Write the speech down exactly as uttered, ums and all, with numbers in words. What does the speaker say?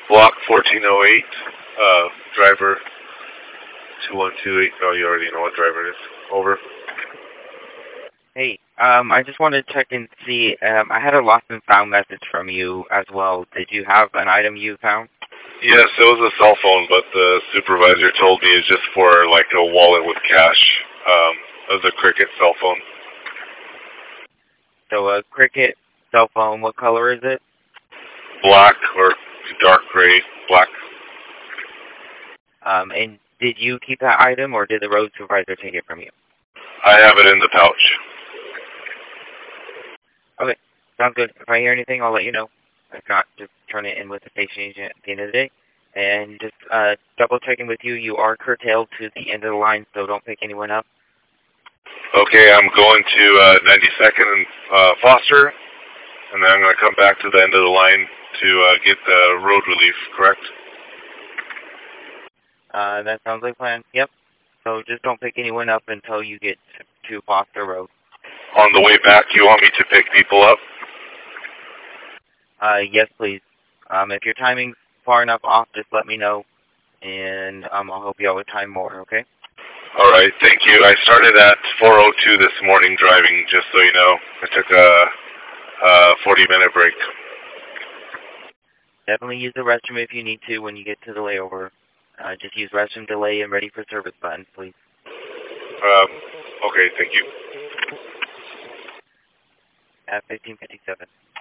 Block fourteen oh eight, uh, driver two one two eight. Oh, you already know what driver it is. Over. Hey, um, I just wanted to check and see, um, I had a lost and found message from you as well. Did you have an item you found? Yes, it was a cell phone, but the supervisor told me it's just for, like, a wallet with cash. Um, it was a Cricket cell phone. So a Cricket cell phone, what color is it? Black or dark gray, black. Um, and did you keep that item, or did the road supervisor take it from you? I have it in the pouch. Okay, sounds good. If I hear anything, I'll let you know. If not, just turn it in with the station agent at the end of the day. And just uh, double checking with you, you are curtailed to the end of the line, so don't pick anyone up. Okay, I'm going to uh, ninety-second and uh, Foster, and then I'm going to come back to the end of the line to uh, get the road relief, correct? Uh, that sounds like a plan. Yep. So just don't pick anyone up until you get to Foster Road. On the way back, you want me to pick people up? Uh, yes, please. Um, if your timing's far enough off, just let me know, and um, I'll help you out with time more, okay? All right, thank you. I started at four oh two this morning driving, just so you know. I took a forty-minute break. Definitely use the restroom if you need to when you get to the layover. Uh, just use restroom delay and ready for service button, please. Um, okay, thank you. At fifteen fifty-seven.